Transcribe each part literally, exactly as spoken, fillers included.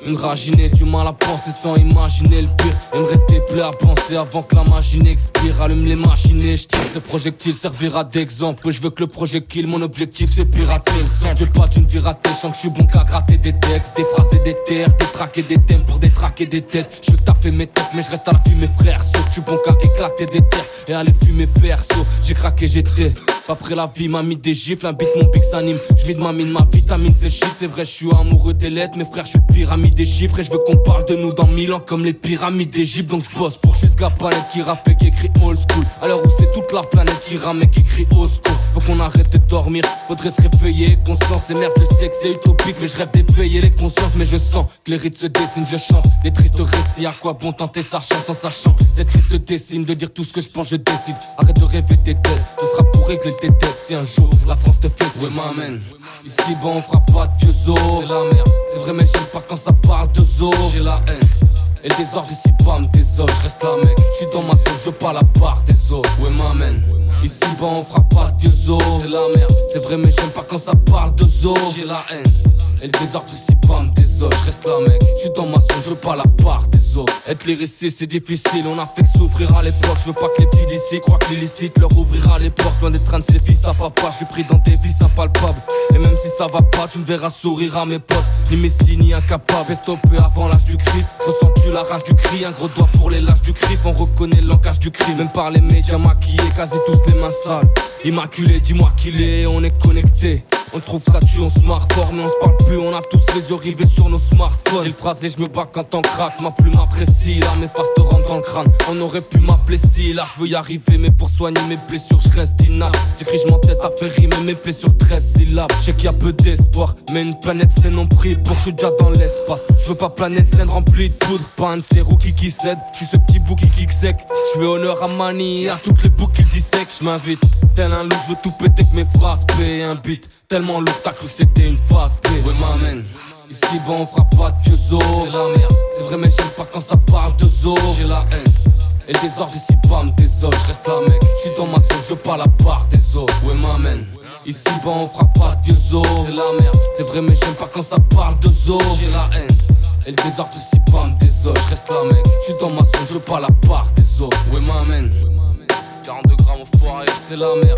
Une raginée, du mal à penser sans imaginer le pire. Et me rester plein à penser avant que la magie n'expire. Allume les machines et je tire, ce projectile servira d'exemple. Je veux que le projet kill, mon objectif c'est pirater le sang. Je veux pas d'une vie ratée, je sens que je suis bon qu'à gratter des textes. Des phrases et des terres, détraquer des thèmes pour détraquer des têtes. Je veux taper mes têtes mais je reste à la fumer frère. Sauf que je suis bon qu'à éclater des terres et aller fumer perso. J'ai craqué, j'étais après la vie m'a mis des gifles, un beat mon pic s'anime. Je vide ma mine, ma vitamine c'est shit. C'est vrai je suis amoureux des lettres, mes frères je suis le pyramide des chiffres. Et je veux qu'on parle de nous dans mille ans comme les pyramides d'Égypte. Donc je bosse pour jusqu'à planète qui rappe et qui écrit old school. À l'heure où c'est toute la planète qui rame et qui crie au secours. Faut qu'on arrête de dormir, faudrait se réveiller. Conscience et merde, je sais que c'est utopique, mais je rêve d'éveiller les consciences. Mais je sens que les rites se dessinent, je chante les tristes récits. À quoi bon tenter sa chance en sachant cette triste dessine de dire tout ce que je pense, je décide. Arrête de rêver tes têtes, ce sera pour régler tes têtes. Si un jour la France te fait signe, ouais m'amène. Ici bon on fera pas de vieux os, c'est la merde. C'est vrai mais j'aime pas quand ça parle de zoo. J'ai la haine et le désordre ici bam désole. Je reste là mec, je suis dans ma zone, je veux pas la part des autres. Ouais m'amène. Ici bas on fera pas de vieux os, c'est la merde. C'est vrai mais j'aime pas quand ça parle de zoo. J'ai la haine et le désordre ici bam désole. Je reste là mec, je suis dans ma zone, je veux pas la part des autres. Être lyriciste c'est difficile, on a fait que souffrir à l'époque. Je veux pas que les petits d'ici croient que l'illicite leur ouvrira les portes. Loin d'être un de ces fils à papa, je suis pris dans des vices impalpables. Et même si ça va pas, tu me verras sourire à mes potes. Ni messie ni incapable, fais stopper avant l'âge du Christ. Ressens-tu la rage du cri, un gros doigt pour les lâches du griffe. On reconnaît le langage du crime, même par les médias maquillés, quasi tous les mains sales. Immaculé, dis-moi qu'il est, on est connecté. On trouve ça tue, on se marre fort, mais on se parle plus. On a tous les yeux rivés sur nos smartphones. J'ai le phrasé, je me bats quand on craque. Ma plume apprécie, là mes faces te rentrent dans le crâne. On aurait pu m'appeler si, là je veux y arriver. Mais pour soigner mes blessures, je reste inapte. J'écris, je m'entête à faire rimer mes plaies sur treize syllabes. Je sais qu'il y a peu d'espoir, mais une planète c'est non prix. Pour que je suis déjà dans l'espace. Je veux pas planète saine remplie de poudre. Pas un de ces rookies qui cèdent. Je suis ce petit bouki qui sec. Je fais honneur à Mani, à toutes les boucs qui dissèquent. Je m'invite, tel un loup, je veux tout péter que mes phrases paient un beat. Tellement lourd, t'as cru que c'était une phase B. Ouais m'amène. Ici bon on fera pas de vieux os, c'est la merde. C'est vrai mais j'aime pas quand ça parle de zoo. J'ai la haine et le désordre ici bam désole. Je reste là mec, je suis dans ma zone, je veux pas la part des autres. Ouais m'amène. Ici bon on fera pas de vieux os, c'est la merde. C'est vrai mais j'aime pas quand ça parle de zoo. J'ai la haine et le désordre ici bam désole. Je reste là mec, je suis dans ma zone, je veux pas la part des autres. Ouais m'amène. quarante-deux grammes au foyer, c'est la merde.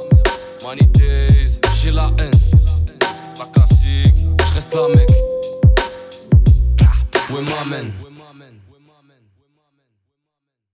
Money days, j'ai la haine, la classique, je reste là mec. Ouais m'amène.